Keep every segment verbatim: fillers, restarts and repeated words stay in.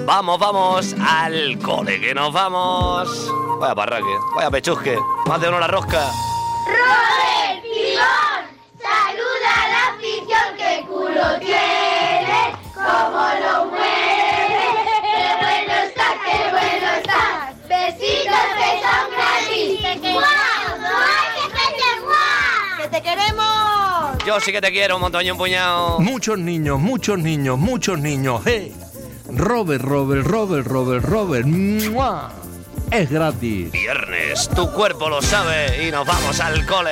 Vamos, vamos al cole que nos vamos. Vaya parraque, vaya pechusque, más de uno la rosca. Robert Pibón, saluda a la afición, que culo tiene, cómo lo mueve, qué bueno está, qué bueno está. Besitos que son gratis. ¡Guau! ¡Guau! ¡Que guau! ¡Que te queremos! Yo sí que te quiero, un montón y un puñado. Muchos niños, muchos niños, muchos niños. ¡Hey! Robert, Robert, Robert, Robert, Robert. ¡Mua! Es gratis. Viernes, tu cuerpo lo sabe y nos vamos al cole.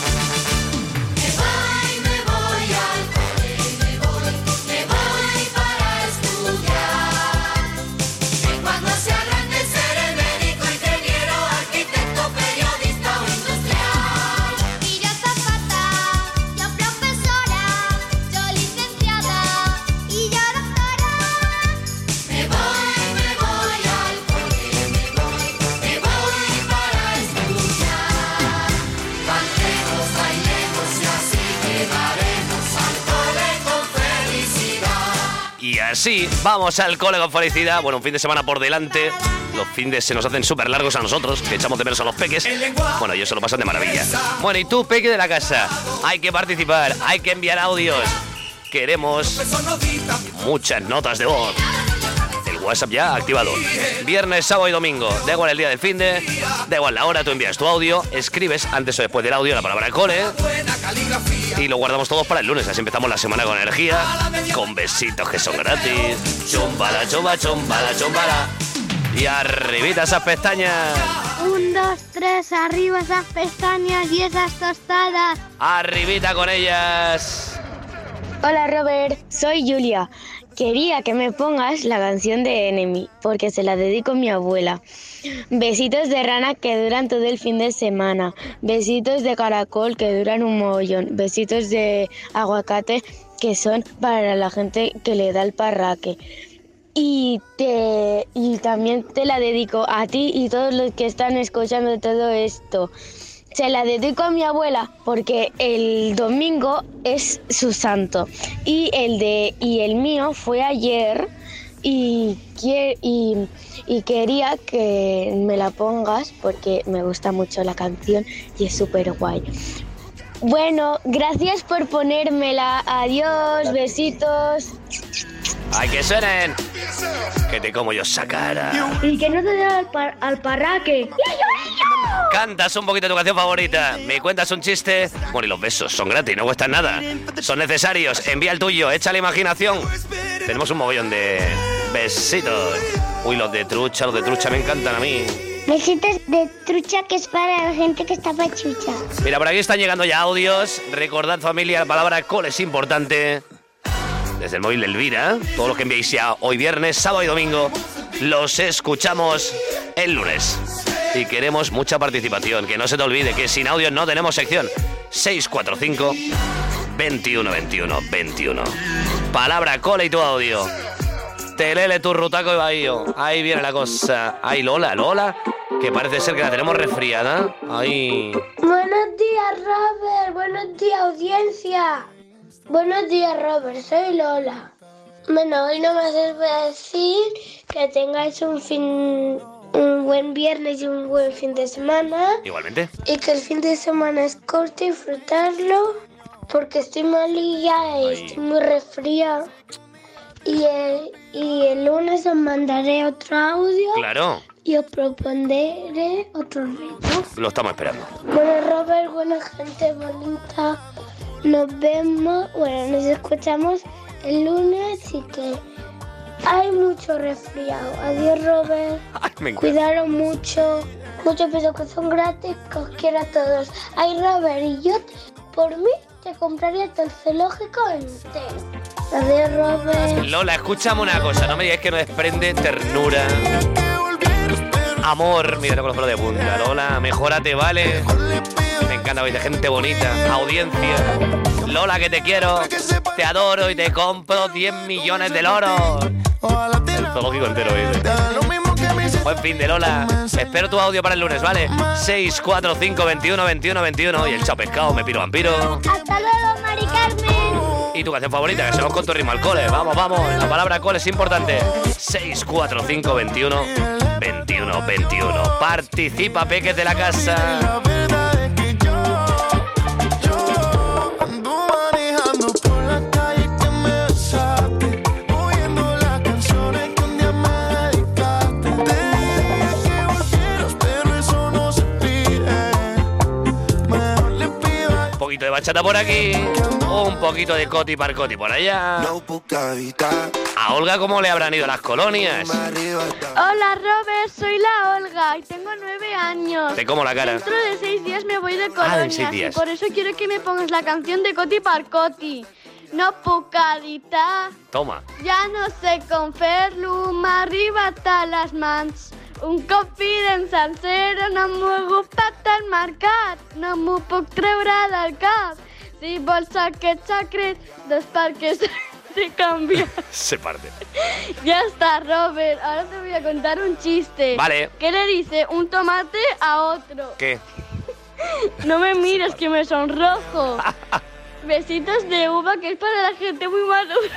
Y así vamos al cole con felicidad. Bueno, un fin de semana por delante. Los fines se nos hacen súper largos a nosotros, que echamos de menos a los peques. Bueno, ellos se lo pasan de maravilla. Bueno, y tú, peque de la casa, hay que participar, hay que enviar audios. Queremos muchas notas de voz. El WhatsApp ya activado. Viernes, sábado y domingo. Da igual el día del finde, da igual la hora, tú envías tu audio, escribes antes o después del audio la palabra cole y lo guardamos todos para el lunes. Así empezamos la semana con energía, con besitos que son gratis. Chumbala, chumba, chumbala, chumbala. Y arribita esas pestañas. Un, dos, tres, arriba esas pestañas y esas tostadas. Arribita con ellas. Hola Robert, soy Julia. Quería que me pongas la canción de Enemy, porque se la dedico a mi abuela. Besitos de rana que duran todo el fin de semana. Besitos de caracol que duran un mogollón. Besitos de aguacate que son para la gente que le da el parraque. Y, te, y también te la dedico a ti y todos los que están escuchando todo esto. Se la dedico a mi abuela porque el domingo es su santo y el de y el mío fue ayer y, y, y quería que me la pongas porque me gusta mucho la canción y es súper guay. Bueno, gracias por ponérmela. Adiós, besitos. ¡Ay, que suenen! Que te como yo esa cara. Y que no te dé al, par al parraque. Cantas un poquito tu canción favorita, me cuentas un chiste. Bueno, y los besos son gratis, no cuestan nada. Son necesarios, envía el tuyo, echa la imaginación. Tenemos un mogollón de besitos. Uy, los de trucha, los de trucha me encantan a mí. Besitos de trucha, que es para la gente que está pachucha. Mira, por aquí están llegando ya audios. Recordad, familia, la palabra cole es importante. Desde el móvil de Elvira, todos los que enviéis ya hoy viernes, sábado y domingo, los escuchamos el lunes. Y queremos mucha participación, que no se te olvide que sin audio no tenemos sección. seis cuatro cinco, veintiuno, veintiuno, veintiuno. Palabra cole y tu audio. Telele, tu rutaco y bahío. Ahí viene la cosa. Ay, Lola, Lola, que parece ser que la tenemos resfriada. Ay. Buenos días, Robert. Buenos días, audiencia. Buenos días, Robert. Soy Lola. Bueno, hoy no me haces decir que tengáis un fin... un buen viernes y un buen fin de semana. Igualmente. Y que el fin de semana es corto y disfrutarlo, porque estoy malilla y Ay. estoy muy resfriada. Y el, y el lunes os mandaré otro audio. Claro. Y os propondré otro reto. Lo estamos esperando. Bueno, Robert, buena gente bonita. Nos vemos, bueno, nos escuchamos el lunes y que hay mucho resfriado. Adiós, Robert. Ay, me encanta. Cuidaros mucho. Muchos besos que son gratis, que os quiero a todos. Ay, Robert, y yo, por mí, te compraría todo el zoológico entero. Adiós, Robert. Lola, escúchame una cosa, no me digas que no desprende ternura, amor. Mira, con los pelos de punta. Lola, mejórate, ¿vale? Me encanta oír de gente bonita, audiencia. Lola, que te quiero, te adoro y te compro diez millones de loros. El zoológico entero, ¿viste? Buen fin de Lola. Espero tu audio para el lunes, ¿vale? seis cuatro cinco, veintiuno, veintiuno, veintiuno. Y el chao pescado, me piro vampiro. Hasta luego, Mari Carmen. Y tu canción favorita, que se vamos con tu ritmo al cole. Vamos, vamos, la palabra cole es importante. seis cuatro cinco veintiuno veintiuno veintiuno. Participa, peques de la casa. Un poquito de bachata por aquí, un poquito de coti parcoti por allá. A Olga, ¿cómo le habrán ido las colonias? Hola Robert, soy la Olga y tengo nueve años. Te como la cara. Dentro de seis días me voy de Ah, en colonias seis y días. por eso quiero que me pongas la canción de Coti Parcoti. No puc editar, Toma. ja no sé com fer-lo, m'ha arribat a les mans. Un cop fidençant zero, no m'ho he ocupat al mercat, no m'ho puc treure del cap. Si vols aquest secret, doncs perquè se canvia. Se parte. Ya está, Robert. Ahora te voy a contar un chiste. Vale. ¿Qué le dice un tomate a otro? ¿Qué? No me mires, que me sonrojo. Besitos de uva, que es para la gente muy madura.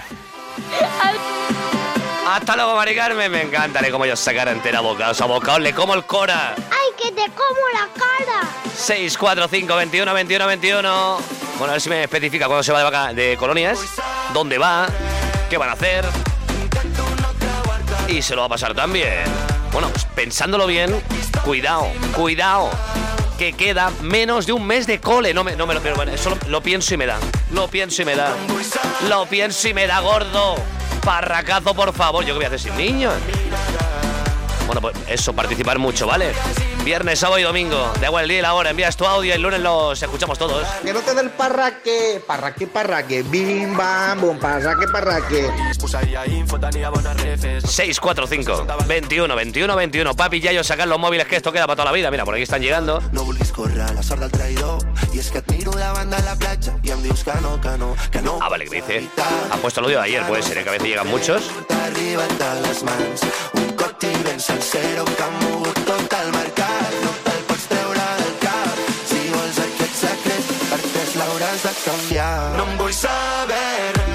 Hasta luego, Mari Carmen. Me encanta, le como yo sacar entera bocados. A bocados le como el cora. ¡Ay, que te como la cara! seis cuatro cinco veintiuno veintiuno veintiuno. Bueno, a ver si me especifica cuándo se va de, vaca de colonias, dónde va, qué van a hacer. Y se lo va a pasar también. Bueno, pues pensándolo bien, cuidado, cuidado, que queda menos de un mes de cole. No me, no me lo pero bueno, eso lo, lo pienso y me da. Lo pienso y me da. Lo pienso y me da, gordo. Parracazo, por favor. ¿Yo qué voy a hacer sin niños? Bueno, pues eso, participar mucho, ¿vale? Viernes, sábado y domingo. Da igual el día y la hora. Envías tu audio y el lunes los escuchamos todos. Que no te dé el parraque, parraque, parraque, bim, bam, bum, parraque, parraque. seis cuatro cinco veintiuno veintiuno veintiuno. Papi, ya yo sacar los móviles, que esto queda para toda la vida. Mira, por aquí están llegando. No vulguis córrer a la sort del traïdor. I és que et miro davant de la platja i em dius que no, que no, que no. Ah, vale, que me dice. Ha puesto el audio de ayer, puede ser, ¿eh? Que a veces llegan muchos. T'ha arribat de les mans un coti ben sencero que ha mogut tot el mercat. No te'l pots treure del cap. Si vols aquest secret, per tres l'hauràs de canviar. No em vull saber res.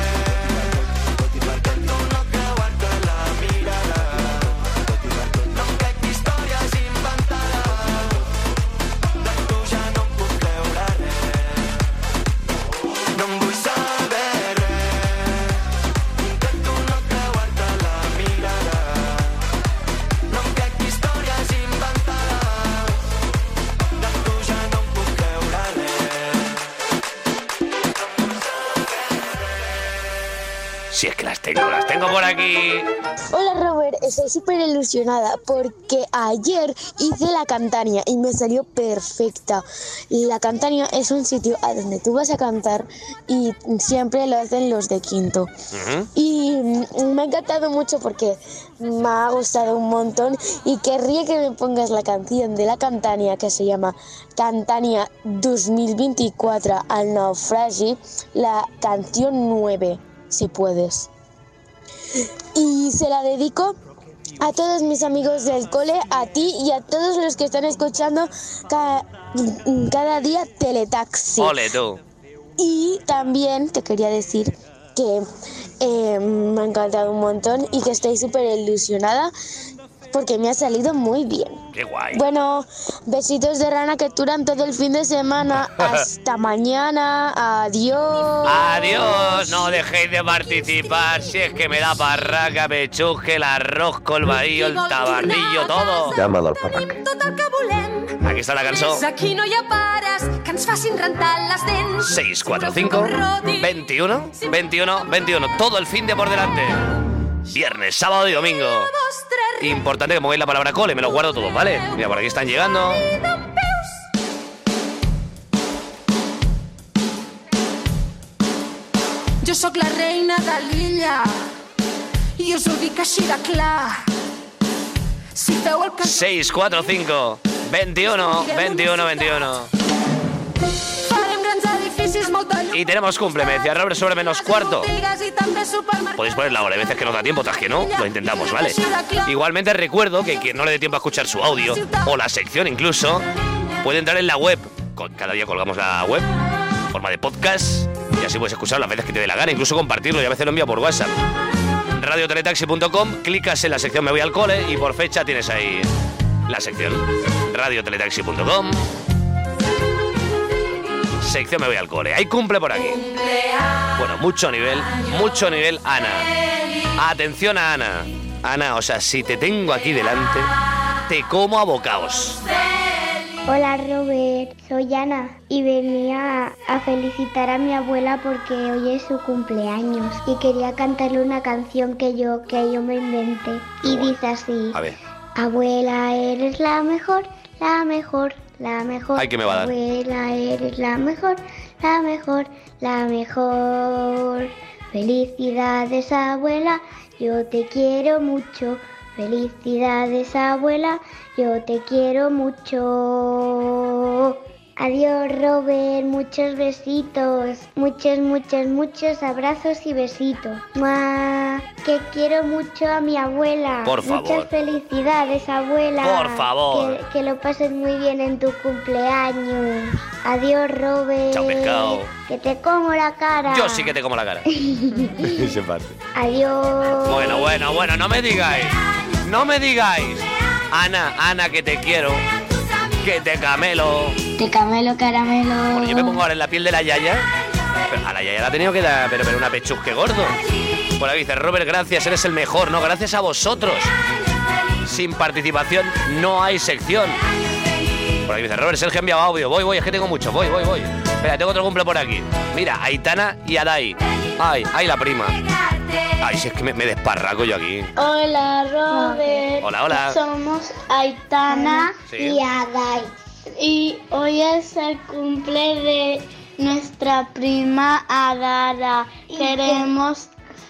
Si es que las tengo, las tengo por aquí. Hola Robert, estoy súper ilusionada porque ayer hice la Cantania y me salió perfecta. La Cantania es un sitio a donde tú vas a cantar y siempre lo hacen los de quinto. Uh-huh. Y me ha encantado mucho porque me ha gustado un montón y querría que me pongas la canción de la Cantania que se llama Cantania dos mil veinticuatro al naufragi, la canción nueve. Si puedes. Y se la dedico a todos mis amigos del cole, a ti y a todos los que están escuchando cada, cada día Teletaxi. Ole, tú. Y también te quería decir que eh, me ha encantado un montón y que estoy súper ilusionada porque me ha salido muy bien. Qué guay. Bueno, besitos de rana que duran todo el fin de semana. Hasta mañana. Adiós. Adiós, no dejéis de participar. Si es que me da parraca, pechuje, el arroz, colvadillo, el tabardillo, todo. Llámalo al parraque. Aquí está la canción. Aquí no hi ha pares que ens facin rentar les dents. seis cuatro cinco veintiuno veintiuno veintiuno. Todo el fin de por delante. Viernes, sábado y domingo. Importante que mováis la palabra cole, me lo guardo todo, ¿vale? Mira, por aquí están llegando. Jo sóc la reina de l'illa i us ho dic així de clar. Si feu el que... seis cuatro cinco veintiuno veintiuno veintiuno. Farem grans edificis, molta llum. Y tenemos cumple, me decía Robert, sobre menos cuarto. Podéis poner la hora, hay veces que no da tiempo, otras que no, lo intentamos, ¿vale? Igualmente recuerdo que quien no le dé tiempo a escuchar su audio, o la sección incluso, puede entrar en la web. Cada día colgamos la web, en forma de podcast, Y así puedes escuchar las veces que te dé la gana, incluso compartirlo y a veces lo envío por WhatsApp. radio teletaxi punto com, clicas en la sección Me voy al cole y por fecha tienes ahí la sección. radio teletaxi punto com, sección Me voy al cole. Hay cumple por aquí. Bueno, mucho nivel, mucho nivel, Ana. Atención a Ana. Ana, o sea, si te tengo aquí delante, te como a bocaos. Hola Robert, soy Ana y venía a felicitar a mi abuela porque hoy es su cumpleaños y quería cantarle una canción que yo, que yo me inventé y dice así. A ver. Abuela, eres la mejor, la mejor, la mejor. Ay, ¿qué me va a dar? Abuela, eres la mejor, la mejor, la mejor. Felicidades abuela, yo te quiero mucho. Felicidades abuela, yo te quiero mucho. Adiós Robert, muchos besitos, muchos, muchos, muchos abrazos y besitos. ¡Mua! Que quiero mucho a mi abuela. Por favor. Muchas felicidades abuela. Por favor. Que, que lo pases muy bien en tu cumpleaños. Adiós Robert. Chao, pescado. Que te como la cara. Yo sí que te como la cara. Se parte. Adiós. Bueno, bueno, bueno, no me digáis. No me digáis. Ana, Ana, que te quiero. Que te camelo. Te camelo caramelo. Bueno, yo me pongo ahora en la piel de la yaya. Pero a la yaya la ha tenido que dar, pero, pero una pechusque gordo. Por ahí dice, Robert, gracias, eres el mejor. No, gracias a vosotros. Sin participación no hay sección. Por aquí dice, Robert, Sergio ha enviado audio. Voy, voy, es que tengo mucho. Voy, voy, voy. Espera, tengo otro cumple por aquí. Mira, Aitana y Adai. Ay, ay, la prima. Ay, si es que me, me desparraco yo aquí. Hola Robert. Hola, hola. Somos Aitana Sí. y Adai. Y hoy es el cumple de nuestra prima Adara. Queremos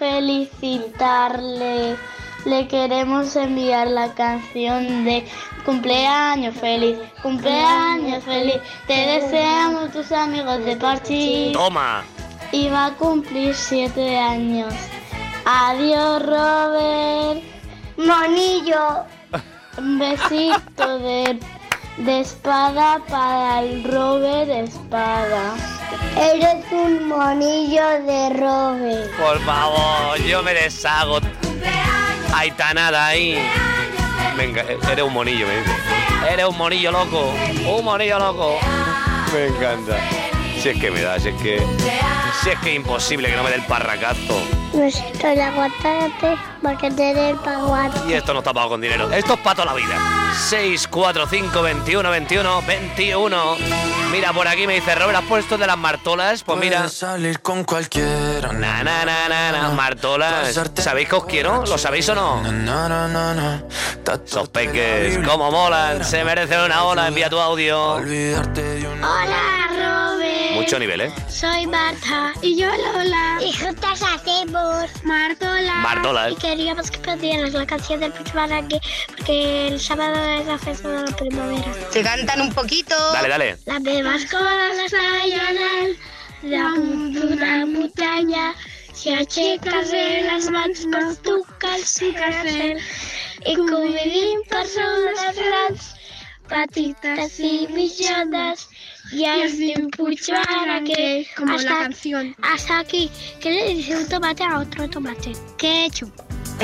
felicitarle. Le queremos enviar la canción de cumpleaños feliz, cumpleaños feliz. Te deseamos tus amigos de parchís. Toma. Y va a cumplir siete años. Adiós, Robert. Monillo. Un besito de, de espada para el Robert Espada. Eres un monillo de Robert. Por favor, yo me deshago. Aitanada ahí. Venga, eres un monillo, me dice. Eres un monillo loco. Un monillo loco. Me encanta. Si es que me da, si es que... Si es que es imposible que no me dé el parracazo. Besito de aguacate porque te dé el paguate. Y esto no está pago con dinero. Esto es para toda la vida. seis cuatro cinco, veintiuno, veintiuno, veintiuno. Mira, por aquí me dice, Robert, ¿has puesto de las martolas? Pues mira. Puedes salir con cualquiera. Na, na, na, na, na. Martolas. ¿Sabéis que os quiero? ¿Lo sabéis o no? Na, na, na, na, na. Esos peques, cómo molan. Se merecen una ola. Envía tu audio. Olvidarte de una. Hola, Robert. Mucho nivel, ¿eh? Soy Marta. Y yo Lola. Y juntas hacemos Martola. Martolas. Y queríamos que pusieras la canción del Pichbaraque porque el sábado es la fiesta de la primavera. Se cantan un poquito. Dale, dale. Las bebas coses ballen damunt d'una muntanya. Si aixeques les mans per tocar el sucasel i convivim persones grans, petites i mitjanes, y es diu Puigvaraque. Como hasta, la canción. Hasta aquí. ¿Qué le dice un tomate a otro tomate? Ketchup.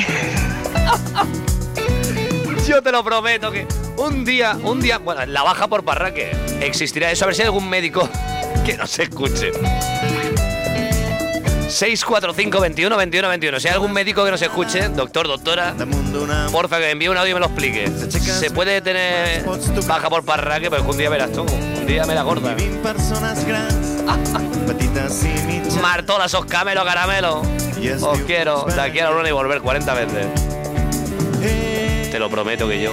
Yo te lo prometo que un día, un día, bueno, la baja por Parraque existirá eso, a ver si hay algún médico que nos escuche. seis cuatro cinco, veintiuno, veintiuno, veintiuno. Si hay algún médico que nos escuche, doctor, doctora, porfa, que me envíe un audio y me lo explique. ¿Se puede tener baja por Parraque? Pues un día verás tú, un día me la gorda. Martola, sos camelo, caramelo. Os quiero, de aquí a la luna y volver cuarenta veces. Te lo prometo que yo.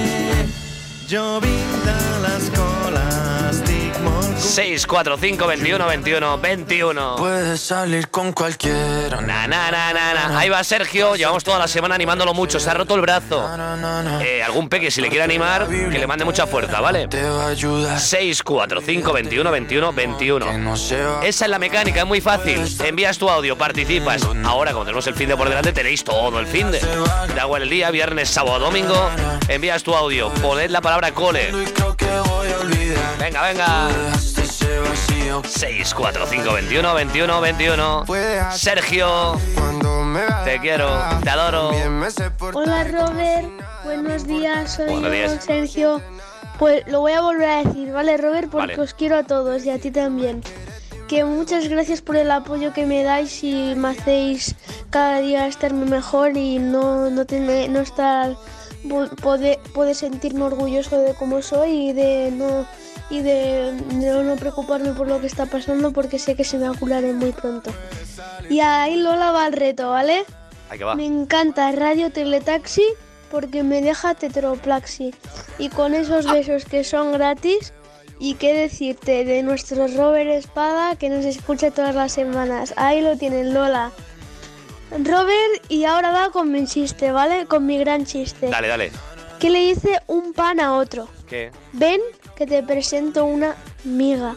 seis cuatro cinco, veintiuno, veintiuno, veintiuno. Puedes salir con cualquiera. Na, na, na, na, na. Ahí va Sergio, llevamos toda la semana animándolo mucho, se ha roto el brazo. Eh, algún peque, si le quiere animar, que le mande mucha fuerza, ¿vale? seis cuatro cinco, veintiuno, veintiuno, veintiuno. Esa es la mecánica, es muy fácil. Envías tu audio, participas. Ahora, como tenemos el fin de por delante, tenéis todo el fin de. Da igual el día, viernes, sábado, domingo. Envías tu audio, poned la palabra cole. Venga, venga. seis cuatro cinco veintiuno veintiuno veintiuno. Sergio, te quiero, te adoro. Hola Robert, buenos días, soy Buenos días. Sergio. Pues lo voy a volver a decir, ¿vale Robert? Porque Vale. os quiero a todos y a ti también. Que muchas gracias por el apoyo que me dais y me hacéis cada día estarme mejor y no, no, tener, no estar, poder, poder sentirme orgulloso de cómo soy y de no y de, de no preocuparme por lo que está pasando porque sé que se me va a curar muy pronto. Y ahí Lola va al reto, ¿vale? Ahí que va. Me encanta Radio Teletaxi porque me deja tetroplaxi. Y con esos besos que son gratis, y qué decirte de nuestro Robert Espada que nos escucha todas las semanas. Ahí lo tienen, Lola. Robert, y ahora va con mi chiste, ¿vale? Con mi gran chiste. Dale, dale. ¿Qué le dice un pan a otro? ¿Qué? Ven que te presento una miga.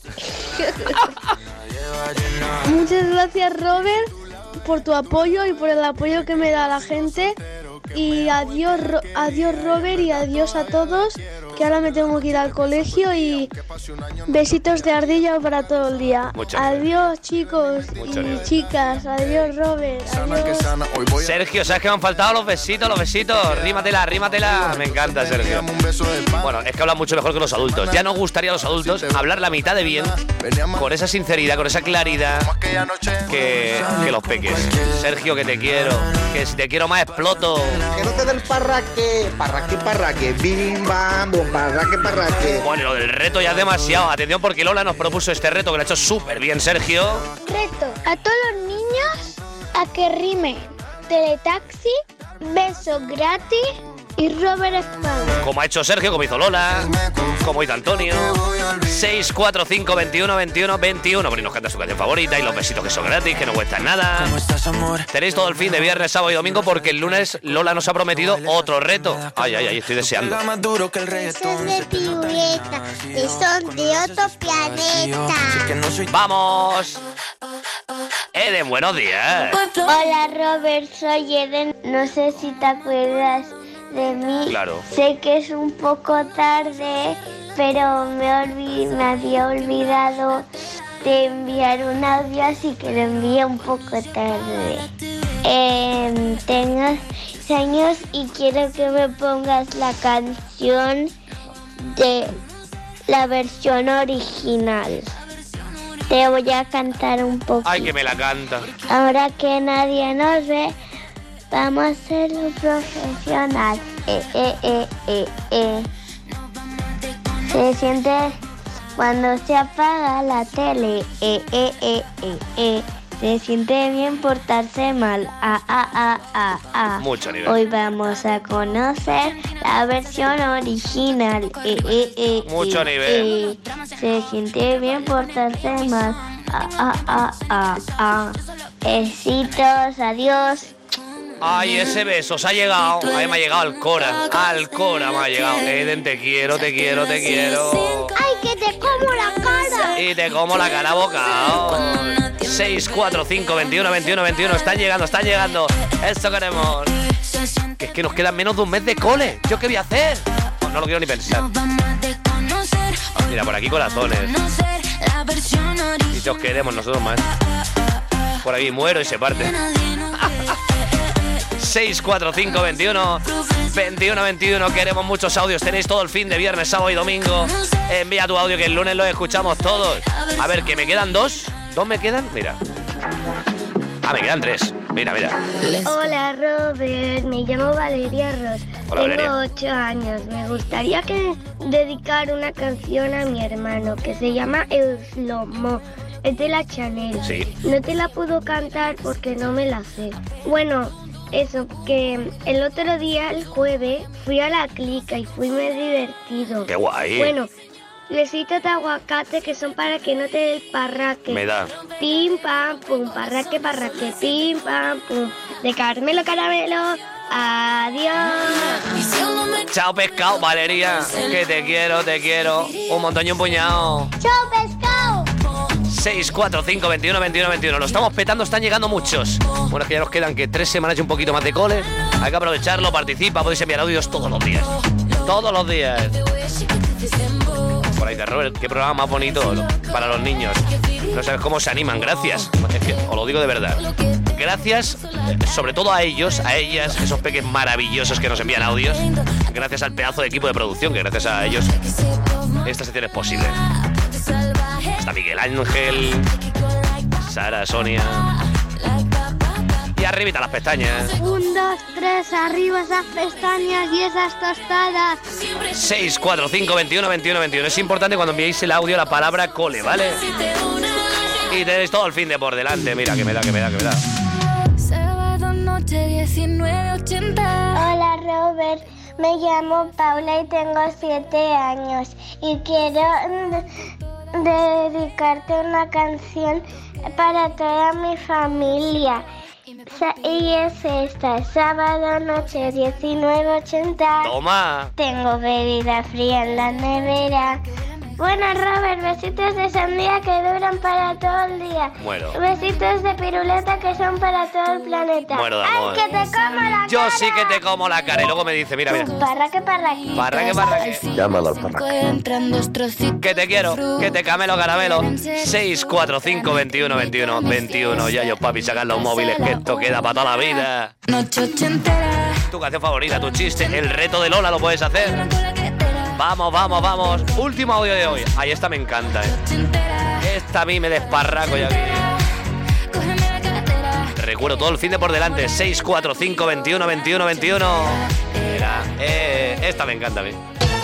Muchas gracias Robert por tu apoyo y por el apoyo que me da la gente. Y adiós, Ro- adiós Robert y adiós a todos, que ahora me tengo que ir al colegio y besitos de ardilla para todo el día. Muchas Adiós chicos Muchas y gracias. chicas, adiós Robert, adiós. Sergio, ¿sabes que me han faltado los besitos, los besitos? Rímatela, rímatela. Me encanta, Sergio. Bueno, es que hablan mucho mejor que los adultos. Ya nos gustaría a los adultos hablar la mitad de bien, con esa sinceridad, con esa claridad, que, que los peques. Sergio, que te quiero. Que si te quiero más exploto. Que no te dé el parraque, parraque, parraque, bim, bam, bum, parraque, parraque. Bueno, lo del reto ya es demasiado. Atención porque Lola nos propuso este reto que lo ha hecho súper bien, Sergio. Reto a todos los niños a que rime Teletaxi, beso gratis y Robert Espada. Como ha hecho Sergio, como hizo Lola, como hizo Antonio. seis cuatro cinco veintiuno veintiuno veintiuno. Por ahí nos canta su canción favorita y los besitos que son gratis, que no cuestan nada. Tenéis todo el fin de viernes, sábado y domingo porque el lunes Lola nos ha prometido otro reto. Ay, ay, ay, estoy deseando. Son de pirueta, que son de otro planeta. ¡Vamos! Eden, buenos días. Hola Robert, soy Eden. No sé si te acuerdas de mí. Claro. Sé que es un poco tarde, pero me, olvi- me había olvidado de enviar un audio, así que lo envié un poco tarde. Eh, tengo seis años y quiero que me pongas la canción de la versión original. Te voy a cantar un poco. Ay, que me la canta. Ahora que nadie nos ve, vamos a ser un profesional. Eh, eh, eh, eh, eh. Se siente cuando se apaga la tele. Eh, eh, eh, eh, eh. Se siente bien portarse mal. Ah, ah, ah, ah, ah. Mucho nivel. Hoy vamos a conocer la versión original. Eh, eh, eh, Mucho eh, nivel. eh. Se siente bien portarse mal. Ah, ah, ah, ah, ah. Besitos, adiós. Ay, ese beso se ha llegado. Ay, me ha llegado al Cora. Al Cora me ha llegado. Eden, te quiero, te quiero, te quiero. ¡Ay, que te como la cara! Y te como la cara bocado. seis cuatro cinco veintiuno veintiuno veintiuno. Están llegando, están llegando. Esto queremos. Que es que nos queda menos de un mes de cole. ¿Yo qué voy a hacer? No, no lo quiero ni pensar. Mira, por aquí corazones. Y te os queremos nosotros más. Por aquí muero y se parte. seis cuatro cinco veintiuno veintiuno veintiuno. Queremos muchos audios. Tenéis todo el fin de viernes, sábado y domingo. Envía tu audio que el lunes lo escuchamos todos. A ver, que me quedan dos. ¿Dos me quedan? Mira. Ah, me quedan tres. Mira, mira. Hola Robert, me llamo Valeria Ross. Hola, Tengo Valeria. ocho años. Me gustaría que dedicar una canción a mi hermano que se llama El Slomo. Es de la Chanel. Sí. No te la puedo cantar porque no me la sé. Bueno, eso, que el otro día, el jueves, fui a la clica y fui muy divertido. Qué guay. Bueno, besitos de aguacate que son para que no te dé el parraque. Me da. Pim, pam, pum, parraque, parraque, pim, pam, pum. De caramelo, caramelo, adiós. Chao, pescado, Valeria. Que te quiero, te quiero. Un montón y un puñado. ¡Chao, pescado! seis cuatro cinco veintiuno veintiuno veintiuno. Lo estamos petando, están llegando muchos. Bueno, es que ya nos quedan que tres semanas y un poquito más de cole. Hay que aprovecharlo, participa, podéis enviar audios todos los días. Todos los días. Por ahí dice Robert, qué programa más bonito para los niños. No sabes cómo se animan, gracias. Es que os lo digo de verdad. Gracias, sobre todo a ellos, a ellas, esos peques maravillosos que nos envían audios. Gracias al pedazo de equipo de producción, que gracias a ellos esta sección es posible. Está Miguel Ángel, Sara, Sonia. Y arribita las pestañas. Un, dos, tres, arriba esas pestañas y esas tostadas. seis, cuatro, cinco, veintiuno, veintiuno, veintiuno. Es importante cuando enviéis el audio la palabra cole, ¿vale? Y tenéis todo el fin de por delante. Mira, que me da, que me da, que me da. Sábado noche diecinueve ochenta. Hola Robert, me llamo Paula y tengo siete años y quiero mm, dedicarte una canción para toda mi familia. Sa- Y es esta, sábado noche diecinueve ochenta. Toma. Tengo bebida fría en la nevera. Bueno, Robert, besitos de sandía que duran para todo el día. Muero. Besitos de piruleta que son para todo el planeta. Muero de amor. ¡Ay, que te como la Yo cara! sí que te como la cara. Y luego me dice, mira, mira. Parraque, parraque. Parraque, parraque. Llámalo al parraque. Entran dos trocitos. Que te quiero, que te camelo caramelo. seis, cuatro, cinco, veintiuno, veintiuno, veintiuno. Ya yo, papi, sacar los móviles, que esto queda para toda la vida. Noche ochentera. Tu canción favorita, tu chiste, el reto de Lola lo puedes hacer. Vamos, vamos, vamos. Último audio de hoy. Ahí esta me encanta, eh. Esta a mí me desparraco ya aquí. Recuerdo todo el fin de por delante. seis, cuatro, cinco, veintiuno, veintiuno, veintiuno. Mira, eh, esta me encanta a mí.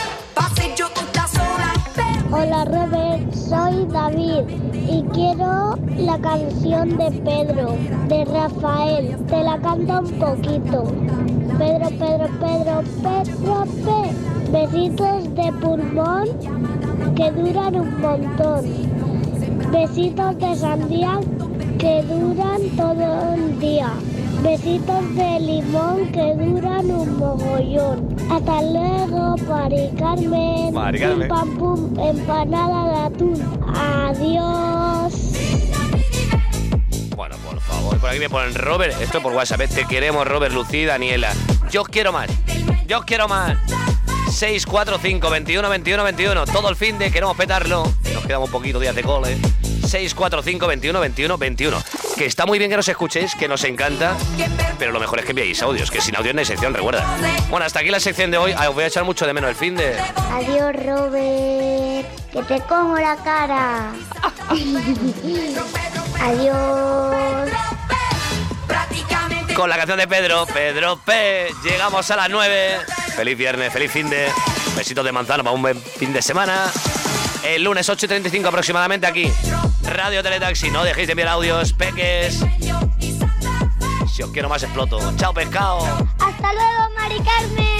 Hola Robert, soy David y quiero la canción de Pedro, de Rafael. Te la canto un poquito. Pedro, Pedro, Pedro, Pedro, P. Besitos de pulmón que duran un montón. Besitos de sandía que duran todo el día. Besitos de limón que duran un mogollón. Hasta luego, Mari Carmen. Mari Carmen. Pim, pam, pum, empanada de atún. Adiós. Bueno, por favor. Por aquí me ponen Robert. Esto por WhatsApp. ¿eh? Te queremos, Robert, Lucía, Daniela. Yo os quiero más. Yo os quiero más. seis, cuatro, cinco, veintiuno, veintiuno, veintiuno. Todo el fin de queremos petarlo. Nos quedan un poquito días de cole. seis, cuatro, cinco, veintiuno, veintiuno, veintiuno. Que está muy bien que nos escuchéis, que nos encanta. Pero lo mejor es que enviéis audios, que sin audio no hay sección, recuerda. Bueno, hasta aquí la sección de hoy. Ah, os voy a echar mucho de menos el fin de... Adiós, Robert. Que te como la cara. Adiós. Con la canción de Pedro, Pedro P. Llegamos a las nueve. Feliz viernes, feliz fin de... Besitos de manzana para un buen fin de semana. El lunes ocho y treinta y cinco aproximadamente aquí. Radio Teletaxi. No dejéis de enviar audios, peques. Si os quiero más exploto. Chao, pescado. Hasta luego, Mari Carmen.